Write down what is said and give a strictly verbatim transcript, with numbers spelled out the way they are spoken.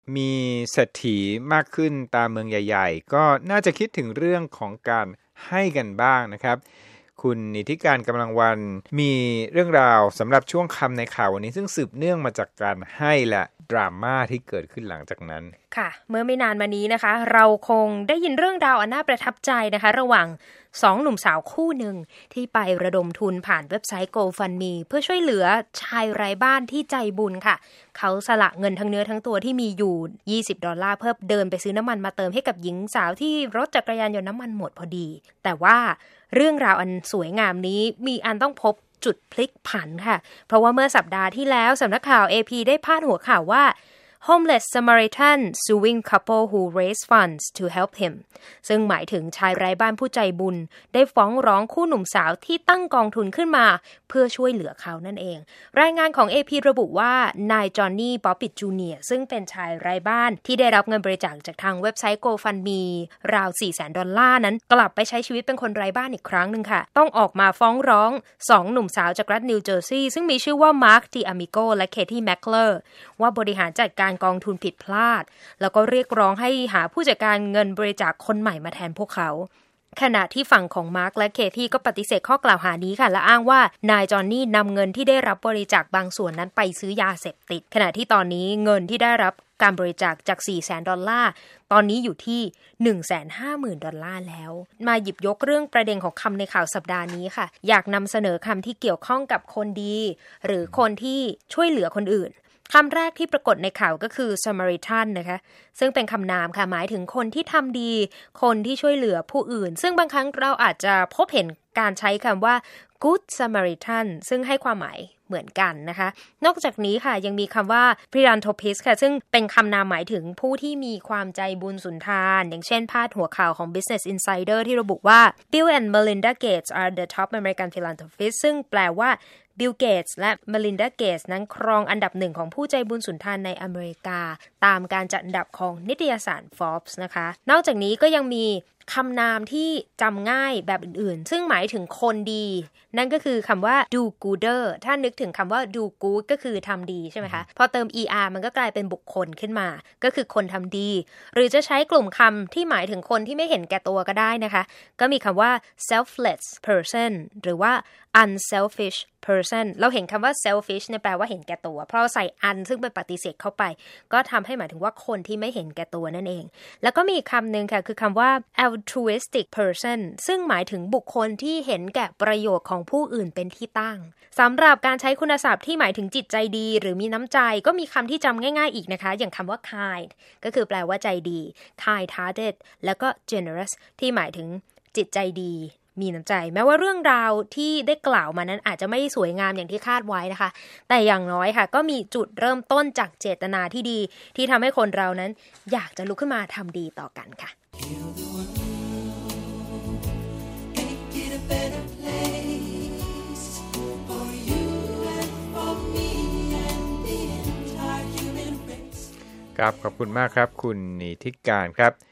มีเศรษฐีมากขึ้นตามเมืองใหญ่ๆก็น่าจะคิดถึงเรื่องของการให้กันบ้างนะครับคุณนิติการกำลังวันมีเรื่องราวสำหรับช่วงคำในข่าววันนี้ซึ่งสืบเนื่องมาจากการให้และดราม่าที่เกิดขึ้นหลังจากนั้นค่ะเมื่อไม่นานมานี้นะคะเราคงได้ยินเรื่องราวอันน่าประทับใจนะคะระหว่างสองหนุ่มสาวคู่หนึ่งที่ไประดมทุนผ่านเว็บไซต์ GoFundMe เพื่อช่วยเหลือชายไร้บ้านที่ใจบุญค่ะเขาสละเงินทั้งเนื้อทั้งตัวที่มีอยู่ยี่สิบดอลลาร์เพื่อเดินไปซื้อน้ำมันมาเติมให้กับหญิงสาวที่รถจักรยานยนต์น้ำมันหมดพอดีแต่ว่าเรื่องราวอันสวยงามนี้มีอันต้องพบจุดพลิกผันค่ะเพราะว่าเมื่อสัปดาห์ที่แล้วสำนักข่าว เอ พี ได้พาดหัวข่าวว่าHomeless Samaritan suing couple who raised funds to help him ซึ่งหมายถึงชายไร้บ้านผู้ใจบุญได้ฟ้องร้องคู่หนุ่มสาวที่ตั้งกองทุนขึ้นมาเพื่อช่วยเหลือเขานั่นเองรายงานของ เอ พี ระบุว่านายจอห์นนี่ป๊อปปิตจูเนียร์ซึ่งเป็นชายไร้บ้านที่ได้รับเงินบริจาคจากทางเว็บไซต์ GoFundMe ราว สี่แสน ดอลลาร์นั้นกลับไปใช้ชีวิตเป็นคนไร้บ้านอีกครั้งนึงค่ะต้องออกมาฟ้องร้องสองหนุ่มสาวจากรัฐนิวเจอร์ซีย์ซึ่งมีชื่อว่ามาร์คดิอามิโกและเคที่แมคเคลอร์ว่าบริหารจัดการกองทุนผิดพลาดแล้วก็เรียกร้องให้หาผู้จัดการเงินบริจาคคนใหม่มาแทนพวกเขาขณะที่ฝั่งของมาร์คและเคที่ก็ปฏิเสธข้อกล่าวหานี้ค่ะและอ้างว่านายจอห์นนี่นำเงินที่ได้รับบริจาคบางส่วนนั้นไปซื้อยาเสพติดขณะที่ตอนนี้เงินที่ได้รับการบริจาคจาก สี่แสน ดอลลาร์ตอนนี้อยู่ที่ หนึ่งแสนห้าหมื่น ดอลลาร์แล้วมาหยิบยกเรื่องประเด็นของคำในข่าวสัปดาห์นี้ค่ะอยากนำเสนอคำที่เกี่ยวข้องกับคนดีหรือคนที่ช่วยเหลือคนอื่นคำแรกที่ปรากฏในข่าวก็คือ Samaritan นะคะซึ่งเป็นคำนามค่ะหมายถึงคนที่ทำดีคนที่ช่วยเหลือผู้อื่นซึ่งบางครั้งเราอาจจะพบเห็นการใช้คำว่า Good Samaritan ซึ่งให้ความหมายเหมือนกันนะคะนอกจากนี้ค่ะยังมีคำว่า Philanthropist ค่ะซึ่งเป็นคำนามหมายถึงผู้ที่มีความใจบุญสุนทานอย่างเช่นพาดหัวข่าวของ Business Insider ที่ระบุว่า Bill and Melinda Gates are the top American philanthropists ซึ่งแปลว่าบิล เกตส์และ เมลินดา เกตส์นั้นครองอันดับหนึ่งของผู้ใจบุญสุนทานในอเมริกาตามการจัดอันดับของนิตยสาร Forbes นะคะนอกจากนี้ก็ยังมีคำนามที่จำง่ายแบบอื่นๆซึ่งหมายถึงคนดีนั่นก็คือคำว่า do gooder ถ้านึกถึงคำว่า do good ก็คือทำดีใช่ไหมคะพอเติม er มันก็กลายเป็นบุคคลขึ้นมาก็คือคนทำดีหรือจะใช้กลุ่มคำที่หมายถึงคนที่ไม่เห็นแก่ตัวก็ได้นะคะก็มีคำว่า selfless person หรือว่า unselfish person เราเห็นคำว่า selfish เนี่ยแปลว่าเห็นแก่ตัวเพราะใส่ un ซึ่งเป็นปฏิเสธเข้าไปก็ทำให้หมายถึงว่าคนที่ไม่เห็นแก่ตัวนั่นเองแล้วก็มีคำหนึ่งค่ะคือคำว่า altruistic person ซึ่งหมายถึงบุคคลที่เห็นแก่ประโยชน์ของผู้อื่นเป็นที่ตั้งสำหรับการใช้คุณศัพท์ที่หมายถึงจิตใจดีหรือมีน้ำใจก็มีคำที่จำง่ายๆอีกนะคะอย่างคำว่า kind ก็คือแปลว่าใจดี kind hearted แล้วก็ generous ที่หมายถึงจิตใจดีมีน้ำใจแม้ว่าเรื่องราวที่ได้กล่าวมานั้นอาจจะไม่สวยงามอย่างที่คาดไว้นะคะแต่อย่างน้อยค่ะก็มีจุดเริ่มต้นจากเจตนาที่ดีที่ทำให้คนเรานั้นอยากจะลุกขึ้นมาทำดีต่อกันค่ะครับขอบคุณมากครับคุณนิติการครับ